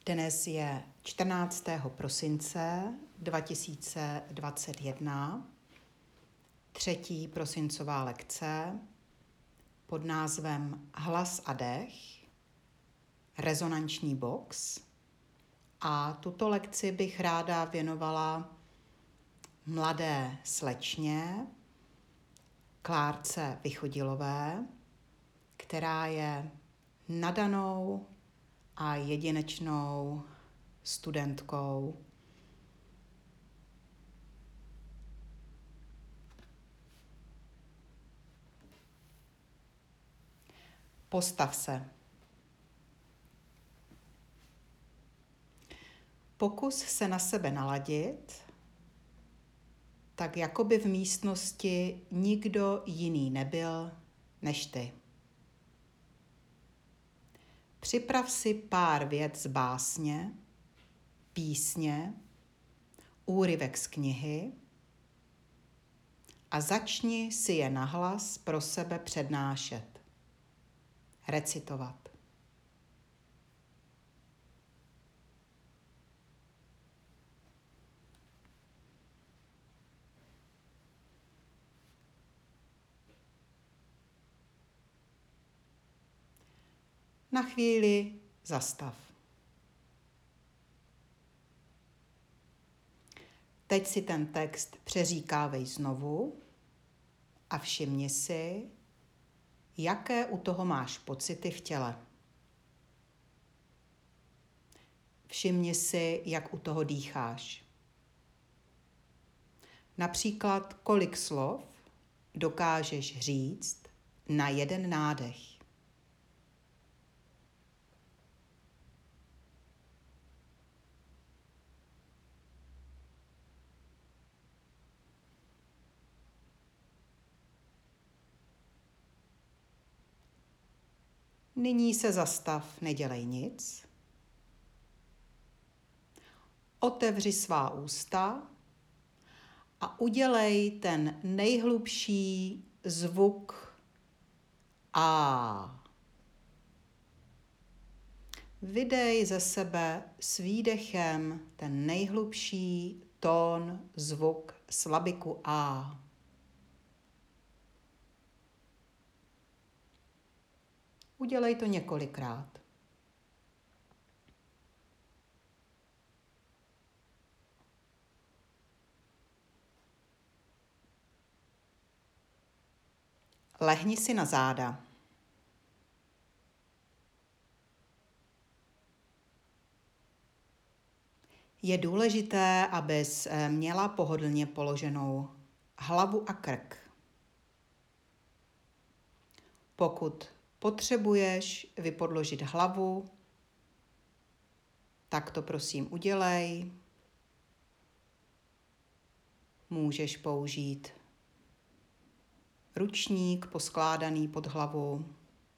Dnes je 14. prosince 2021, třetí prosincová lekce pod názvem Hlas a dech, rezonanční box. A tuto lekci bych ráda věnovala mladé slečně Klárce Vychodilové, která je nadanou a jedinečnou studentkou. Postav se. Pokus se na sebe naladit, tak jako by v místnosti nikdo jiný nebyl než ty. Připrav si pár vět z básně, písně, úryvek z knihy a začni si je nahlas pro sebe přednášet, recitovat. Na chvíli zastav. Teď si ten text přeříkávej znovu a všimni si, jaké u toho máš pocity v těle. Všimni si, jak u toho dýcháš. Například, kolik slov dokážeš říct na jeden nádech. Nyní se zastav, nedělej nic. Otevři svá ústa a udělej ten nejhlubší zvuk A. Vydej ze sebe s výdechem ten nejhlubší tón, zvuk, slabiku A. Udělej to několikrát. Lehni si na záda. Je důležité, abys měla pohodlně položenou hlavu a krk. Pokud potřebuješ vypodložit hlavu, tak to prosím udělej. Můžeš použít ručník poskládaný pod hlavu.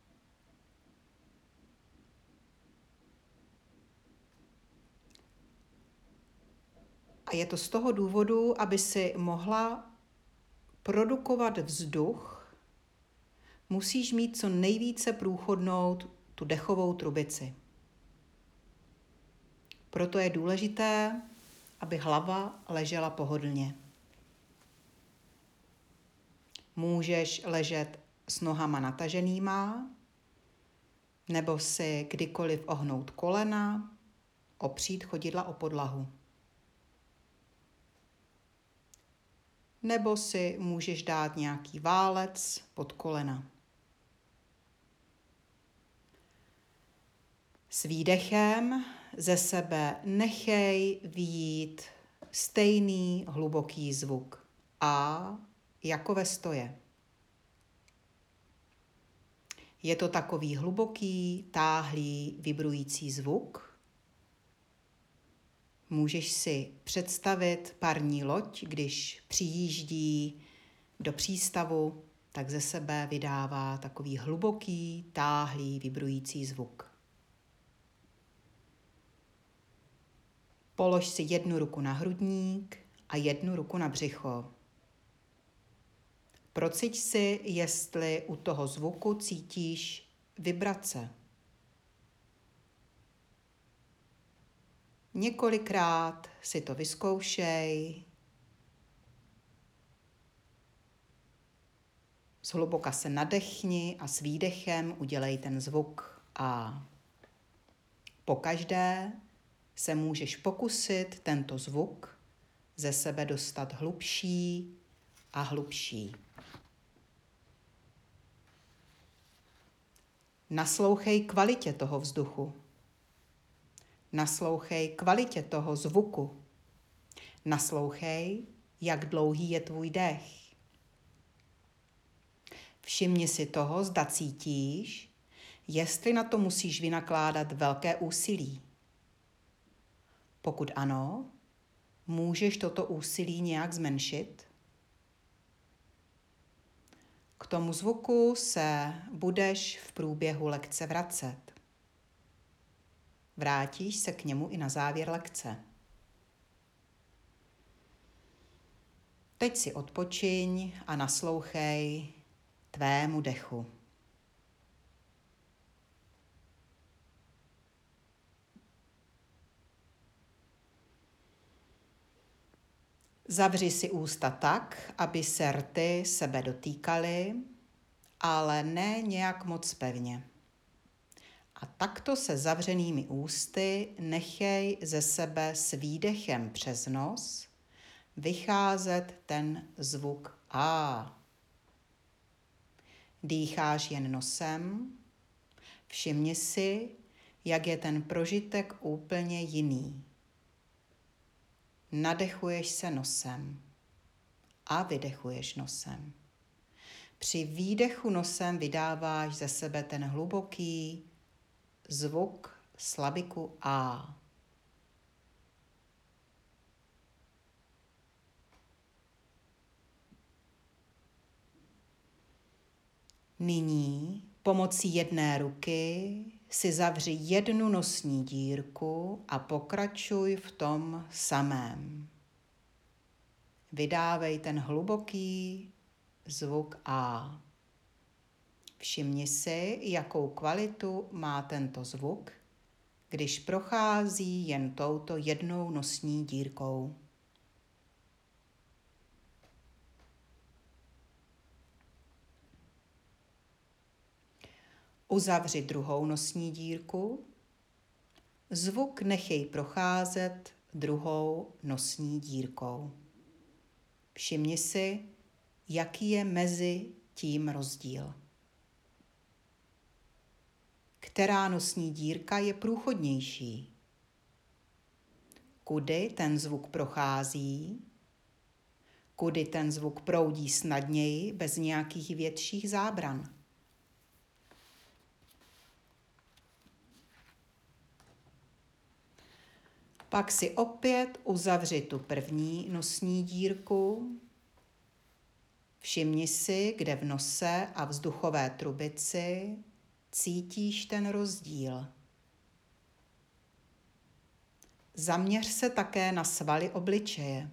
A je to z toho důvodu, aby si mohla produkovat vzduch, musíš mít co nejvíce průchodnou tu dechovou trubici. Proto je důležité, aby hlava ležela pohodlně. Můžeš ležet s nohama nataženýma, nebo si kdykoliv ohnout kolena, opřít chodidla o podlahu. Nebo si můžeš dát nějaký válec pod kolena. S výdechem ze sebe nechej vyjít stejný hluboký zvuk A jako ve stoje. Je to takový hluboký, táhlý, vibrující zvuk. Můžeš si představit parní loď, když přijíždí do přístavu, tak ze sebe vydává takový hluboký, táhlý, vibrující zvuk. Polož si jednu ruku na hrudník a jednu ruku na břicho. Prociť si, jestli u toho zvuku cítíš vibrace. Několikrát si to vyzkoušej. Zhluboka se nadechni a s výdechem udělej ten zvuk A. Pokaždé se můžeš pokusit tento zvuk ze sebe dostat hlubší a hlubší. Naslouchej kvalitě toho vzduchu. Naslouchej kvalitě toho zvuku. Naslouchej, jak dlouhý je tvůj dech. Všimni si toho, zda cítíš, jestli na to musíš vynakládat velké úsilí. Pokud ano, můžeš toto úsilí nějak zmenšit? K tomu zvuku se budeš v průběhu lekce vracet. Vrátíš se k němu i na závěr lekce. Teď si odpočiň a naslouchej tvému dechu. Zavři si ústa tak, aby se rty sebe dotýkaly, ale ne nějak moc pevně. A takto se zavřenými ústy nechej ze sebe s výdechem přes nos vycházet ten zvuk A. Dýcháš jen nosem, všimni si, jak je ten prožitek úplně jiný. Nadechuješ se nosem a vydechuješ nosem. Při výdechu nosem vydáváš ze sebe ten hluboký zvuk slabiku A. Nyní pomocí jedné ruky si zavři jednu nosní dírku a pokračuj v tom samém. Vydávej ten hluboký zvuk A. Všimni si, jakou kvalitu má tento zvuk, když prochází jen touto jednou nosní dírkou. Uzavři druhou nosní dírku. Zvuk nechej procházet druhou nosní dírkou. Všimni si, jaký je mezi tím rozdíl. Která nosní dírka je průchodnější? Kudy ten zvuk prochází? Kudy ten zvuk proudí snadněji, bez nějakých větších zábran? Pak si opět uzavři tu první nosní dírku. Všimni si, kde v nose a vzduchové trubici cítíš ten rozdíl. Zaměř se také na svaly obličeje.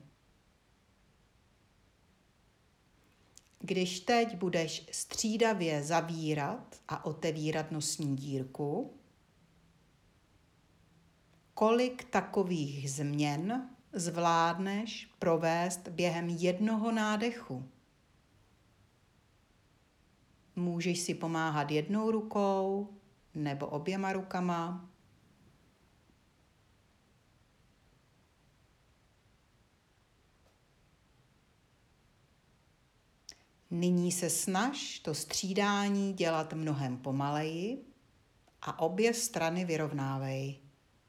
Když teď budeš střídavě zavírat a otevírat nosní dírku, kolik takových změn zvládneš provést během jednoho nádechu? Můžeš si pomáhat jednou rukou nebo oběma rukama. Nyní se snaž to střídání dělat mnohem pomaleji a obě strany vyrovnávej.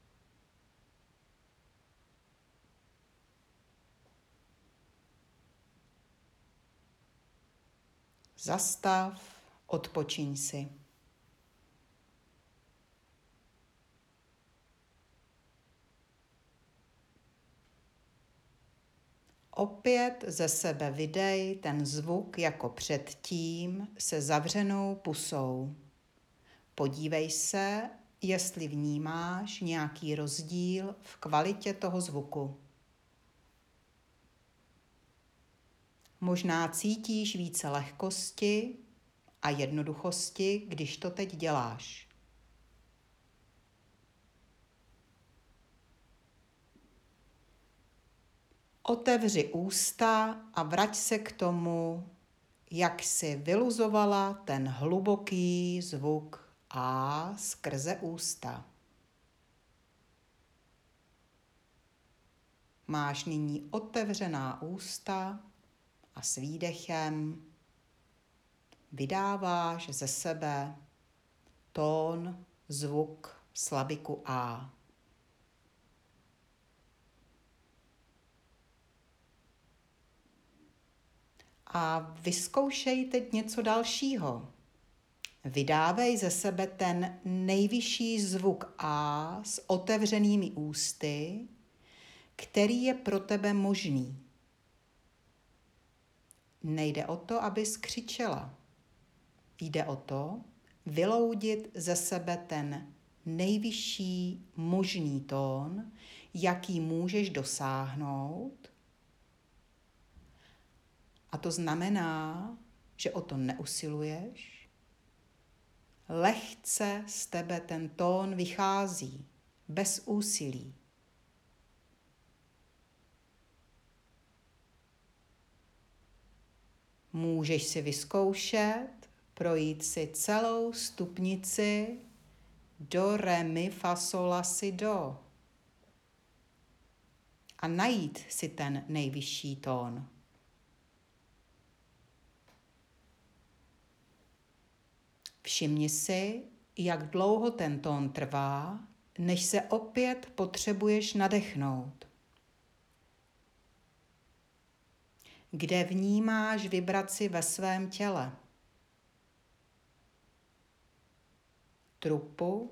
Zastav, odpočiň si. Opět ze sebe vydej ten zvuk jako předtím se zavřenou pusou. Podívej se, jestli vnímáš nějaký rozdíl v kvalitě toho zvuku. Možná cítíš více lehkosti a jednoduchosti, když to teď děláš. Otevři ústa a vrať se k tomu, jak jsi vyluzovala ten hluboký zvuk A skrze ústa. Máš nyní otevřená ústa a s výdechem vydáváš ze sebe tón, zvuk slabiku A. A vyzkoušej teď něco dalšího. Vydávej ze sebe ten nejvyšší zvuk A s otevřenými ústy, který je pro tebe možný. Nejde o to, abys křičela. Jde o to, vyloudit ze sebe ten nejvyšší možný tón, jaký můžeš dosáhnout. A to znamená, že o to neusiluješ. Lehce z tebe ten tón vychází, bez úsilí. Můžeš si vyzkoušet, projít si celou stupnici do, re, mi, fa, sol, la, si, do. A najít si ten nejvyšší tón. Všimni si, jak dlouho ten tón trvá, než se opět potřebuješ nadechnout. Kde vnímáš vibraci ve svém těle? Trupu,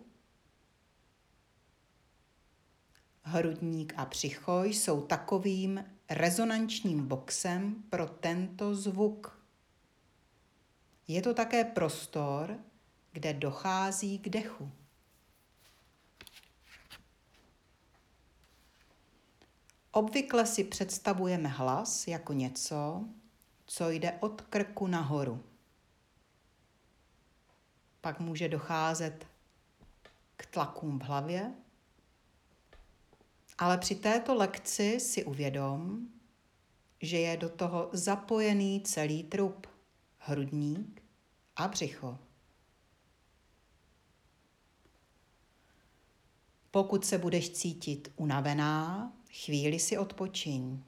hrudník a břicho jsou takovým rezonančním boxem pro tento zvuk. Je to také prostor, kde dochází k dechu. Obvykle si představujeme hlas jako něco, co jde od krku nahoru. Pak může docházet k tlakům v hlavě, ale při této lekci si uvědom, že je do toho zapojený celý trup, hrudník a břicho. Pokud se budeš cítit unavená, chvíli si odpočiň.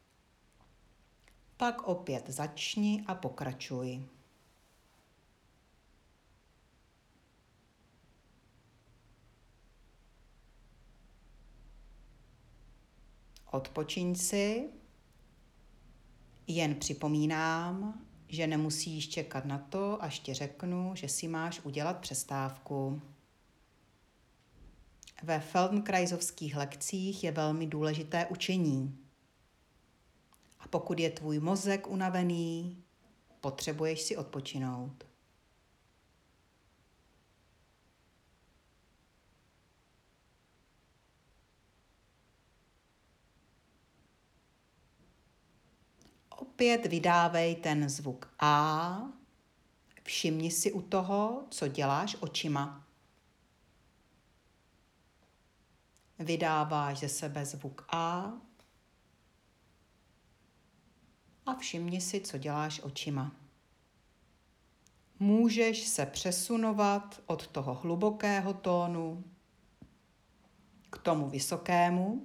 Pak opět začni a pokračuj. Odpočiň si. Jen připomínám, že nemusíš čekat na to, až ti řeknu, že si máš udělat přestávku. Ve Feldenkrais lekcích je velmi důležité učení. A pokud je tvůj mozek unavený, potřebuješ si odpočinout. Opět vydávej ten zvuk A. Všimni si u toho, co děláš očima. Vydáváš ze sebe zvuk A a všimni si, co děláš očima. Můžeš se přesunovat od toho hlubokého tónu k tomu vysokému.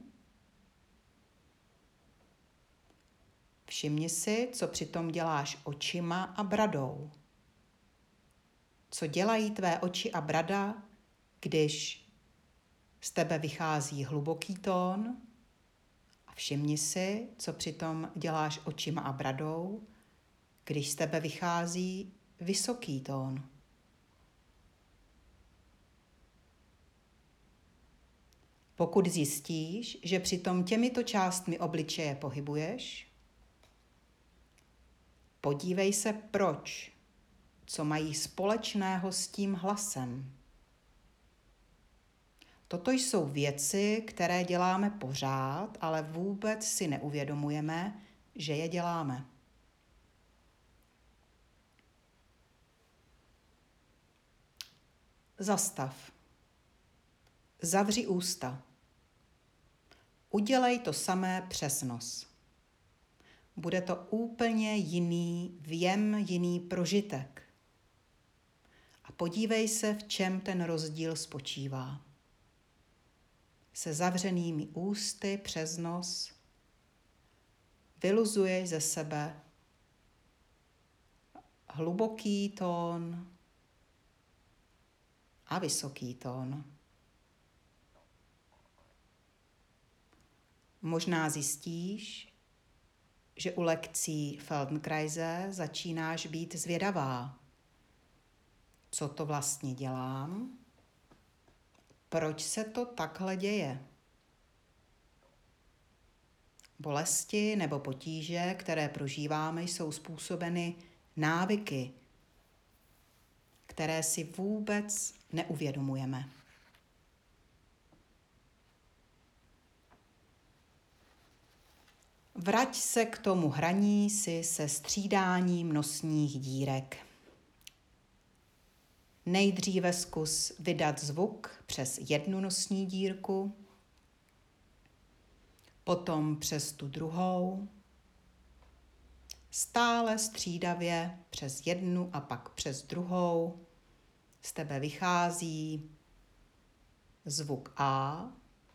Všimni si, co přitom děláš očima a bradou. Co dělají tvé oči a brada, když z tebe vychází hluboký tón? A všimni si, co přitom děláš očima a bradou, když z tebe vychází vysoký tón. Pokud zjistíš, že přitom těmito částmi obličeje pohybuješ, podívej se proč, co mají společného s tím hlasem. Toto jsou věci, které děláme pořád, ale vůbec si neuvědomujeme, že je děláme. Zastav. Zavři ústa. Udělej to samé přes nos. Bude to úplně jiný věm, jiný prožitek. A podívej se, v čem ten rozdíl spočívá. Se zavřenými ústy přes nos vyluzuješ ze sebe hluboký tón a vysoký tón. Možná zjistíš, že u lekcí Feldenkrais začínáš být zvědavá. Co to vlastně dělám? Proč se to takhle děje? Bolesti nebo potíže, které prožíváme, jsou způsobeny návyky, které si vůbec neuvědomujeme. Vrať se k tomu hraní si se střídáním nosních dírek. Nejdříve zkus vydat zvuk přes jednu nosní dírku, potom přes tu druhou, stále střídavě přes jednu a pak přes druhou. Z tebe vychází zvuk A,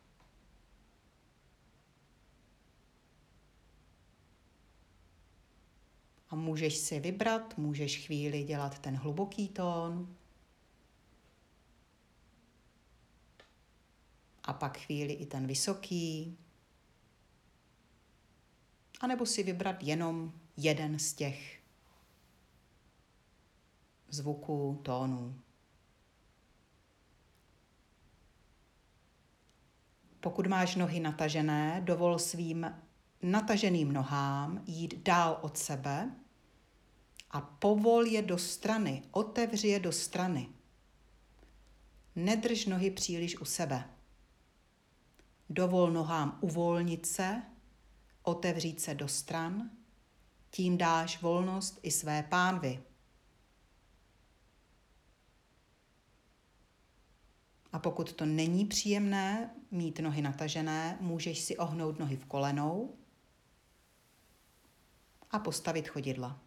a můžeš si vybrat, můžeš chvíli dělat ten hluboký tón a pak chvíli i ten vysoký, anebo si vybrat jenom jeden z těch zvuků, tónů. Pokud máš nohy natažené, dovol svým nataženým nohám jít dál od sebe a povol je do strany, otevři je do strany. Nedrž nohy příliš u sebe. Dovol nohám uvolnit se, otevřít se do stran, tím dáš volnost i své pánvi. A pokud to není příjemné mít nohy natažené, můžeš si ohnout nohy v kolenou a postavit chodidla.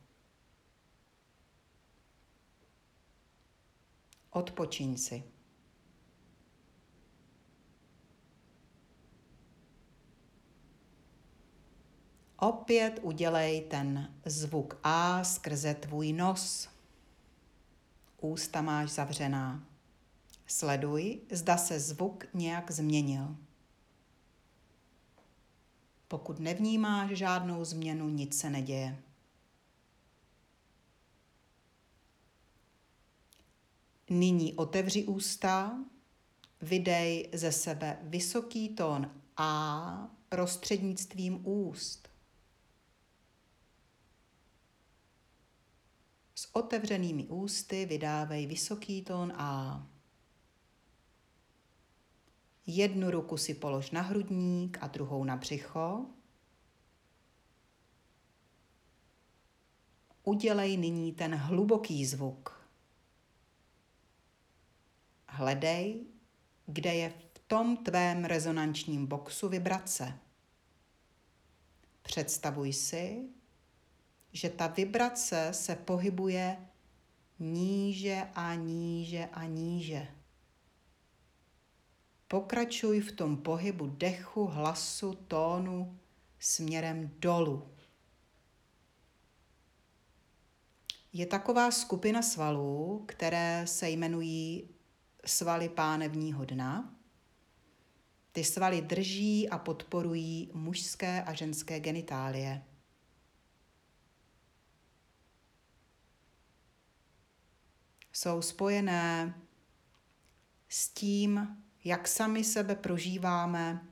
Odpočiň si. Opět udělej ten zvuk A skrze tvůj nos. Ústa máš zavřená. Sleduj, zda se zvuk nějak změnil. Pokud nevnímáš žádnou změnu, nic se neděje. Nyní otevři ústa, vydej ze sebe vysoký tón A prostřednictvím úst. S otevřenými ústy vydávej vysoký tón A. Jednu ruku si polož na hrudník a druhou na břicho. Udělej nyní ten hluboký zvuk. Hledej, kde je v tom tvém rezonančním boxu vibrace. Představuj si, že ta vibrace se pohybuje níže a níže a níže. Pokračuj v tom pohybu dechu, hlasu, tónu směrem dolů. Je taková skupina svalů, které se jmenují svaly pánevního dna. Ty svaly drží a podporují mužské a ženské genitálie. Jsou spojené s tím, jak sami sebe prožíváme,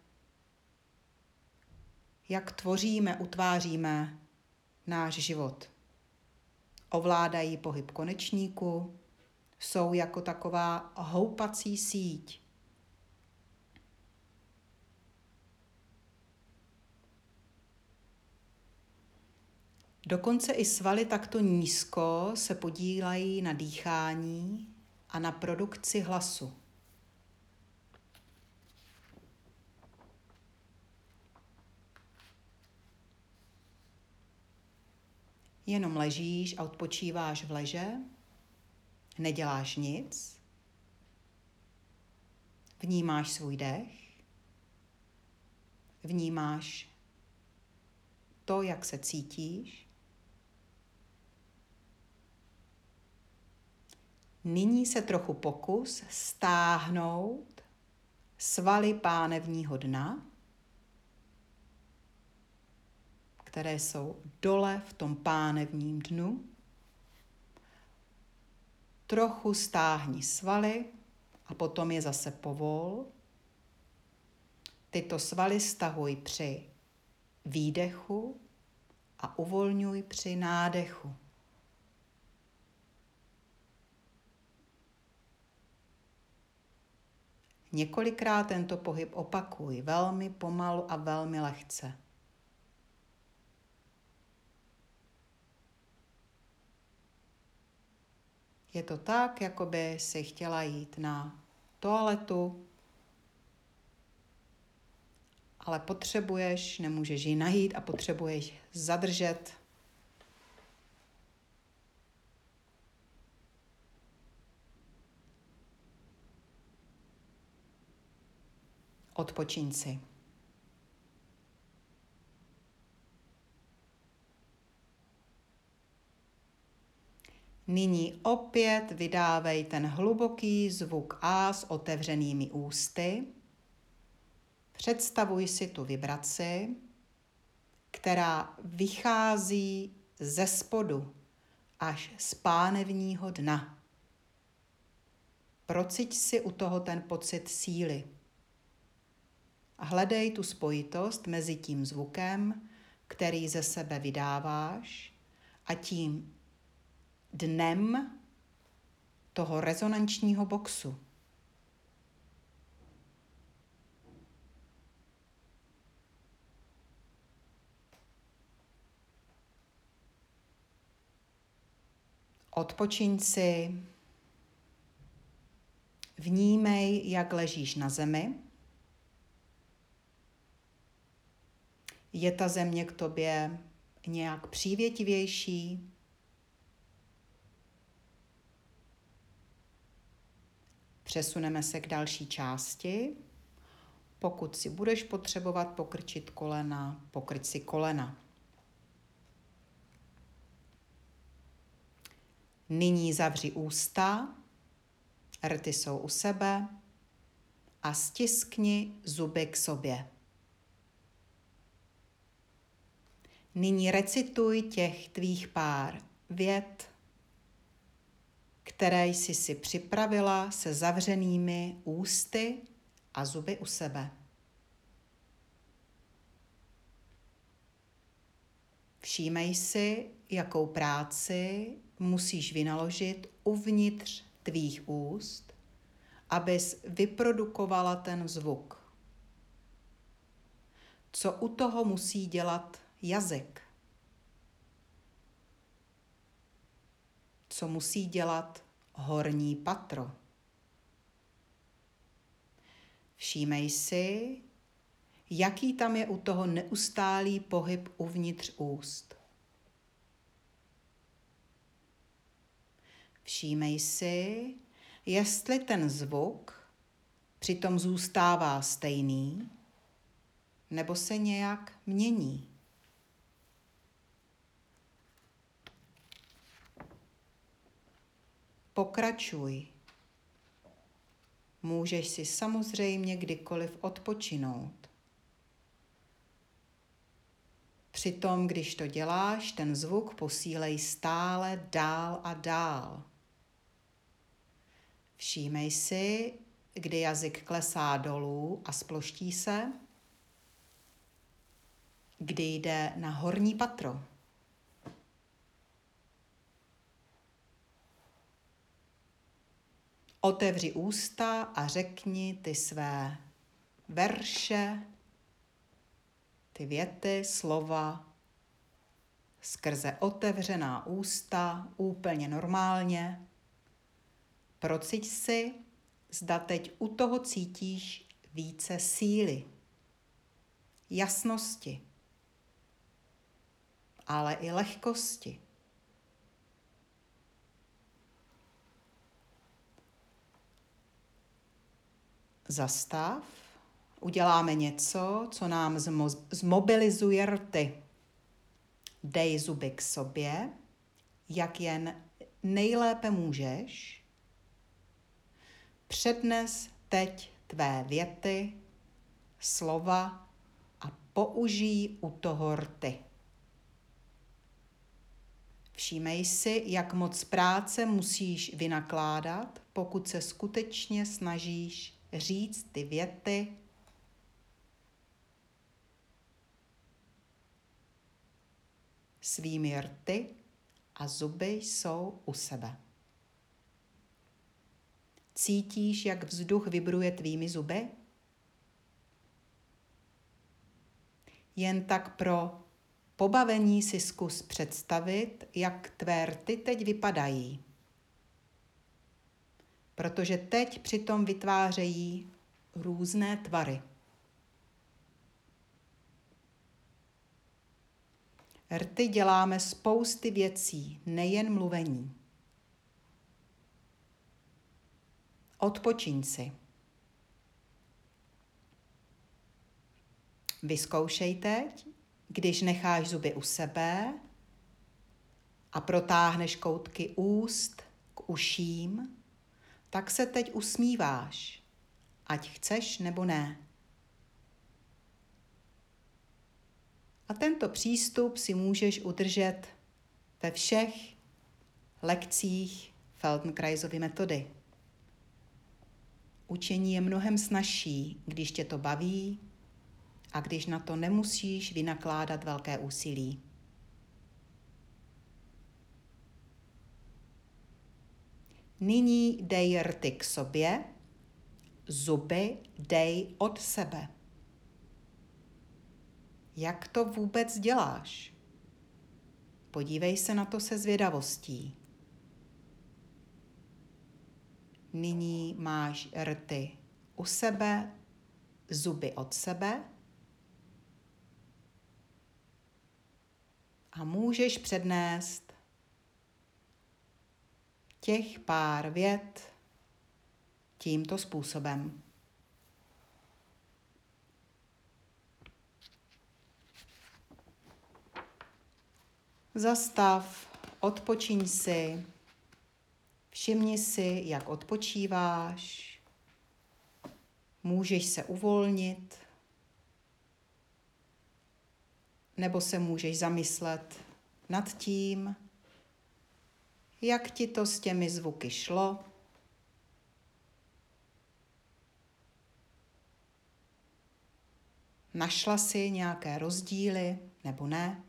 jak tvoříme, utváříme náš život. Ovládají pohyb konečníku, jsou jako taková houpací síť. Dokonce i svaly takto nízko se podílejí na dýchání a na produkci hlasu. Jenom ležíš a odpočíváš v leže, neděláš nic, vnímáš svůj dech, vnímáš to, jak se cítíš. Nyní se trochu pokus stáhnout svaly pánevního dna, které jsou dole v tom pánevním dnu. Trochu stáhni svaly a potom je zase povol. Tyto svaly stahuj při výdechu a uvolňuj při nádechu. Několikrát tento pohyb opakuj, velmi pomalu a velmi lehce. Je to tak, jako by si chtěla jít na toaletu, ale nemůžeš ji najít a potřebuješ zadržet odpočiň si. Nyní opět vydávej ten hluboký zvuk A s otevřenými ústy. Představuj si tu vibraci, která vychází ze spodu až z pánevního dna. Prociť si u toho ten pocit síly. A hledej tu spojitost mezi tím zvukem, který ze sebe vydáváš, a tím dnem toho rezonančního boxu. Odpočiň si, vnímej, jak ležíš na zemi. Je ta země k tobě nějak přívětivější? Přesuneme se k další části. Pokud si budeš potřebovat pokrčit kolena, pokrč si kolena. Nyní zavři ústa, rty jsou u sebe a stiskni zuby k sobě. Nyní recituj těch tvých pár vět, které jsi si připravila se zavřenými ústy a zuby u sebe. Všímej si, jakou práci musíš vynaložit uvnitř tvých úst, abys vyprodukovala ten zvuk. Co u toho musí dělat jazyk? Co musí dělat horní patro? Všímej si, jaký tam je u toho neustálý pohyb uvnitř úst. Všímej si, jestli ten zvuk přitom zůstává stejný, nebo se nějak mění. Pokračuj. Můžeš si samozřejmě kdykoliv odpočinout. Přitom, když to děláš, ten zvuk posílej stále dál a dál. Všímej si, kdy jazyk klesá dolů a sploští se, kdy jde na horní patro. Otevři ústa a řekni ty své verše, ty věty, slova, skrze otevřená ústa, úplně normálně. Prociť si, zda teď u toho cítíš více síly, jasnosti, ale i lehkosti. Zastav. Uděláme něco, co nám zmobilizuje rty. Dej zuby k sobě, jak jen nejlépe můžeš. Přednes teď tvé věty, slova a použij u toho rty. Všímej si, jak moc práce musíš vynakládat, pokud se skutečně snažíš říct ty věty svými rty a zuby jsou u sebe. Cítíš, jak vzduch vibruje tvými zuby? Jen tak pro pobavení si zkus představit, jak tvé rty teď vypadají. Protože teď přitom vytvářejí různé tvary. Rty děláme spousty věcí, nejen mluvení. Odpočiň si. Vyzkoušej teď, když necháš zuby u sebe a protáhneš koutky úst k uším, tak se teď usmíváš, ať chceš nebo ne. A tento přístup si můžeš udržet ve všech lekcích Feldenkrais metody. Učení je mnohem snazší, když tě to baví a když na to nemusíš vynakládat velké úsilí. Nyní dej rty k sobě, zuby dej od sebe. Jak to vůbec děláš? Podívej se na to se zvědavostí. Nyní máš rty u sebe, zuby od sebe a můžeš přednést těch pár vět tímto způsobem. Zastav, odpočiň si, všimni si, jak odpočíváš, můžeš se uvolnit, nebo se můžeš zamyslet nad tím, jak ti to s těmi zvuky šlo. Našla jsi nějaké rozdíly, nebo ne?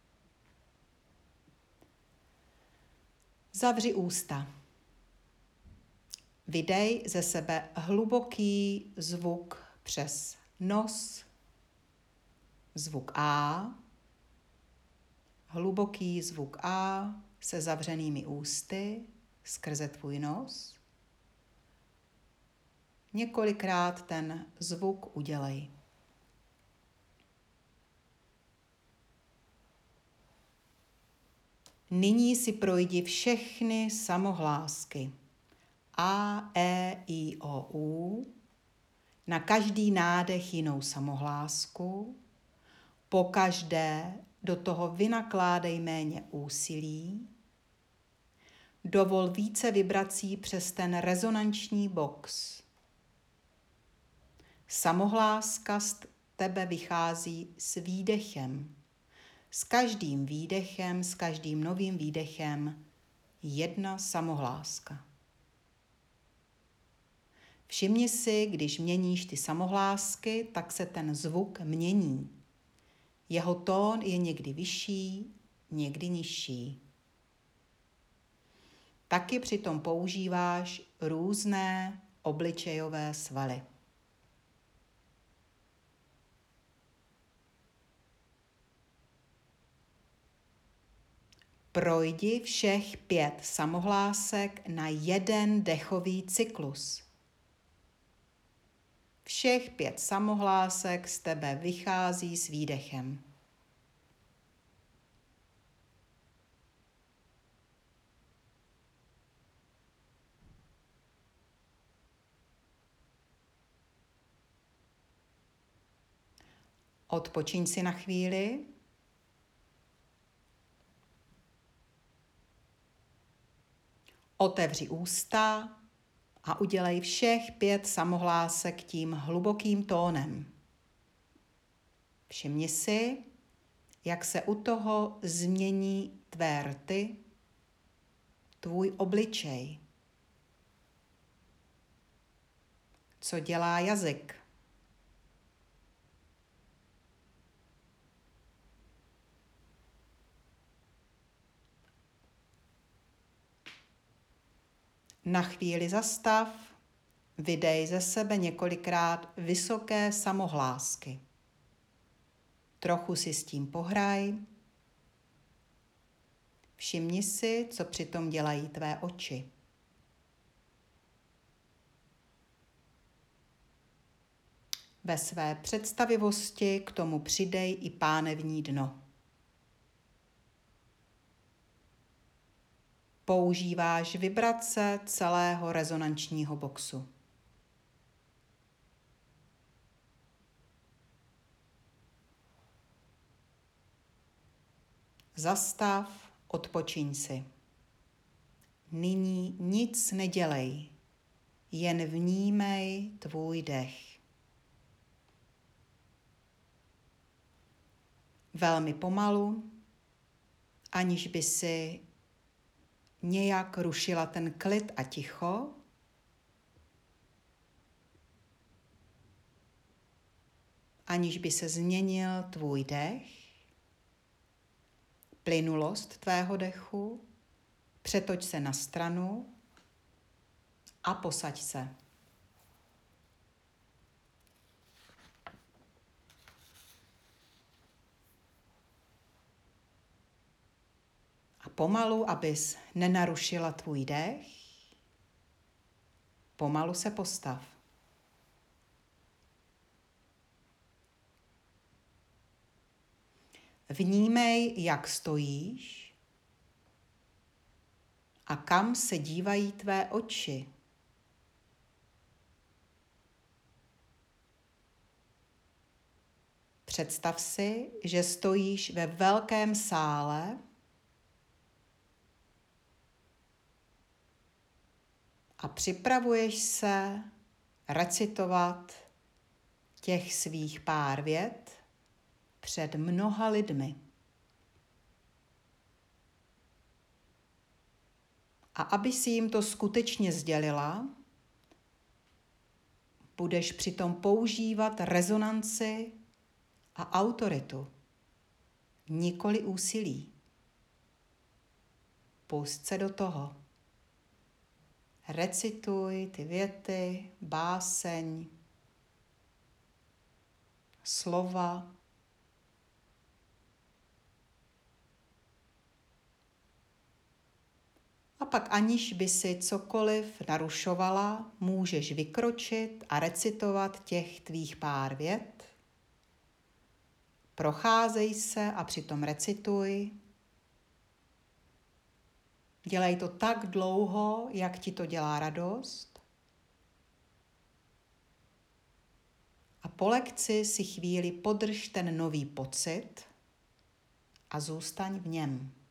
Zavři ústa. Vydej ze sebe hluboký zvuk přes nos, zvuk A, hluboký zvuk A se zavřenými ústy skrze tvůj nos. Několikrát ten zvuk udělej. Nyní si projdi všechny samohlásky. A, E, I, O, U. Na každý nádech jinou samohlásku. Pokaždé do toho vynakládej méně úsilí. Dovol více vibrací přes ten rezonanční box. Samohláska z tebe vychází s výdechem. S každým výdechem, s každým novým výdechem jedna samohláska. Všimni si, když měníš ty samohlásky, tak se ten zvuk mění. Jeho tón je někdy vyšší, někdy nižší. Taky přitom používáš různé obličejové svaly. Projdi všech 5 samohlásek na jeden dechový cyklus. Všech 5 samohlásek z tebe vychází s výdechem. Odpočiň si na chvíli. Otevři ústa a udělej všech 5 samohlásek tím hlubokým tónem. Všimni si, jak se u toho změní tvé rty, tvůj obličej. Co dělá jazyk? Na chvíli zastav, vydej ze sebe několikrát vysoké samohlásky. Trochu si s tím pohraj. Všimni si, co přitom dělají tvé oči. Ve své představivosti k tomu přidej i pánevní dno. Používáš vibrace celého rezonančního boxu. Zastav, odpočiň si. Nyní nic nedělej, jen vnímej tvůj dech. Velmi pomalu, aniž by si nějak rušila ten klid a ticho, aniž by se změnil tvůj dech, plynulost tvého dechu, přetoč se na stranu a posaď se. A pomalu, abys nenarušila tvůj dech, pomalu se postav. Vnímej, jak stojíš a kam se dívají tvé oči. Představ si, že stojíš ve velkém sále a připravuješ se recitovat těch svých pár vět před mnoha lidmi. A aby si jim to skutečně sdělila, budeš přitom používat rezonanci a autoritu, nikoli úsilí. Pusť se do toho. Recituj ty věty, báseň, slova. A pak aniž by si cokoliv narušovala, můžeš vykročit a recitovat těch tvých pár vět. Procházej se a přitom recituj. Dělej to tak dlouho, jak ti to dělá radost. A po lekci si chvíli podrž ten nový pocit a zůstaň v něm.